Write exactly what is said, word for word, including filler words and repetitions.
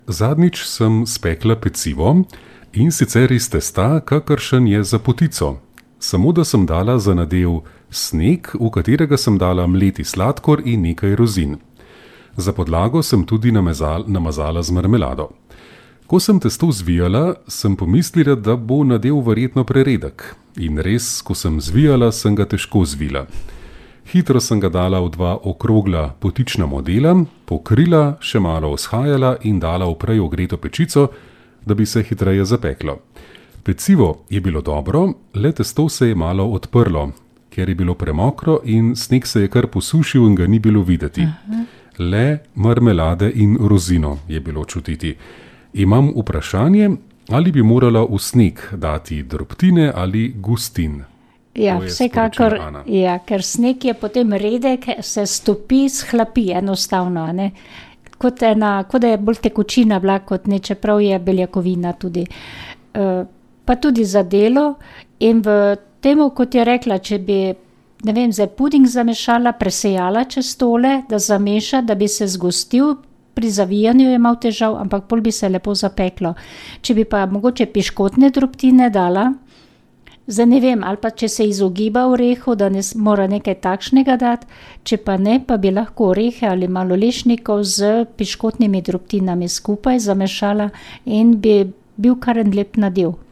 Zadnjič sem spekla pecivo, in sicer iz testa, kakršen je za potico. Samo da sem dala za nadev sneg, v katerega sem dala mleti sladkor in nekaj rozin. Za podlago sem tudi namazal, namazala z marmelado. Ko sem testo zvijala, sem pomislila, da bo nadev verjetno preredek. In res, ko sem zvijala, sem ga težko zvila. Hitro sem ga dala v dva okrogla potična modela, pokrila, še malo vzhajala in dala v prej ogreto pečico, da bi se hitreje zapeklo. Pecivo je bilo dobro, le testo se je malo odprlo, ker je bilo premokro in sneg se je kar posušil in ga ni bilo videti. Aha. Le marmelade in rozino je bilo čutiti. Imam vprašanje, ali bi morala v sneg dati drobtine ali gustin? Ja, vsekakor, ja, ker sneg je potem redek, se stopi, shlapi enostavno, ne. Kot ena, kot da je bolj tekočina bila, kot ne, čeprav je beljakovina tudi. Uh, pa tudi za delo in v temu, kot je rekla, če bi, ne vem, zdaj puding zamešala, presejala čez tole, da zameša, da bi se zgostil, pri zavijanju je malo težav, ampak pol bi se lepo zapeklo. Če bi pa mogoče piškotne drobtine dala, zdaj ne vem, ali pa če se izogiba orehu, da ne mora nekaj takšnega dati, če pa ne, pa bi lahko orehe ali malo lešnikov z piškotnimi drobtinami skupaj zamešala in bi bil kar en lep nadev.